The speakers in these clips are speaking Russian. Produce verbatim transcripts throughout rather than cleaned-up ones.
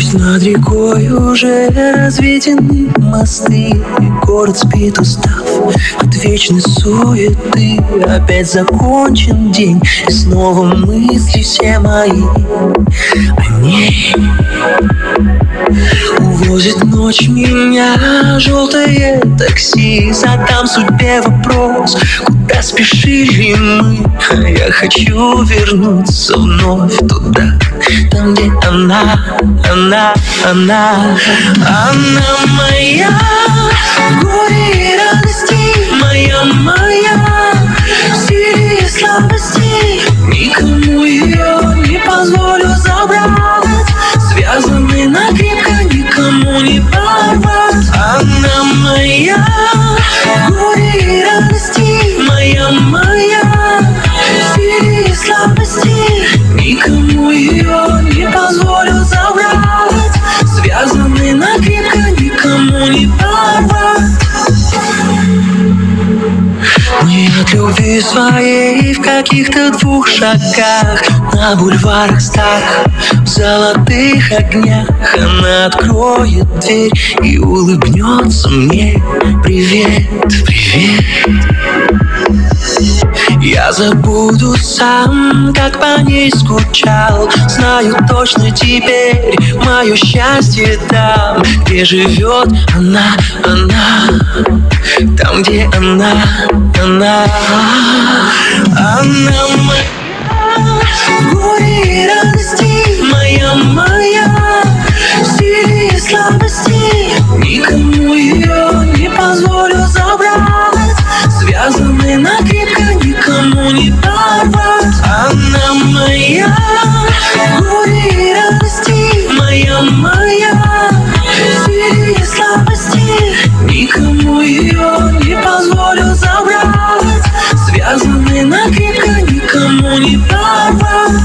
Пусть над рекой уже разведены мосты, город спит, устав от вечной суеты. Опять закончен день, и снова мысли все мои о ней. Увозит ночь меня желтое такси. Задам судьбе вопрос, куда спешили мы. Я хочу вернуться вновь туда, там, где она, она, она. Она моя, в горе и радости, моя, моя, в силе и слабости. Никому ее не позволю забрать, связаны накрепко, никому не порвать. Она моя, в горе и радости, моя, моя, в силе и слабости. Никому ее не позволю забрать, связаны накрепко, никому не порвать. Мы от любви своей в каких-то двух шагах, на бульварах старых, в золотых огнях. Она откроет дверь и улыбнется мне. Привет, привет. Я забуду сам, как по ней скучал. Знаю точно теперь, мое счастье там, где живет она, она. Там, где она, она. Она моя, в горе и радости, моя, моя, в силе и слабости. Никому ее не позволю забрать, связаны накрепко, никому не порвать. Она моя, в горе и радости, моя, моя, в силе и слабости. Никому ее не позволю забрать, связаны накрепко, никому не порвать.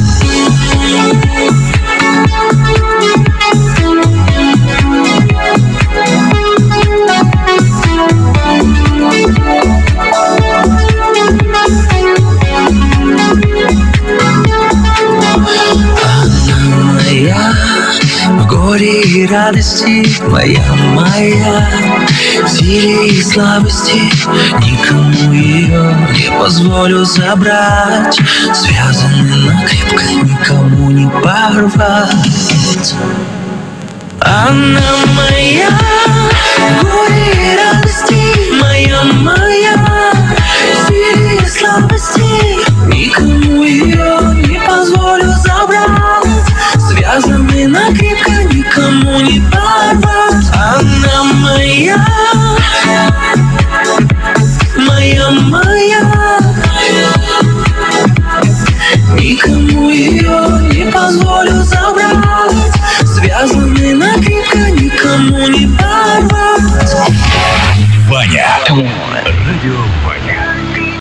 В горе и радости, моя, моя, в силе и слабости. Никому ее не позволю забрать, связаны накрепко, никому не порвать. Она моя, в горе и радости, моя, моя, в силе и слабости. Никому ее не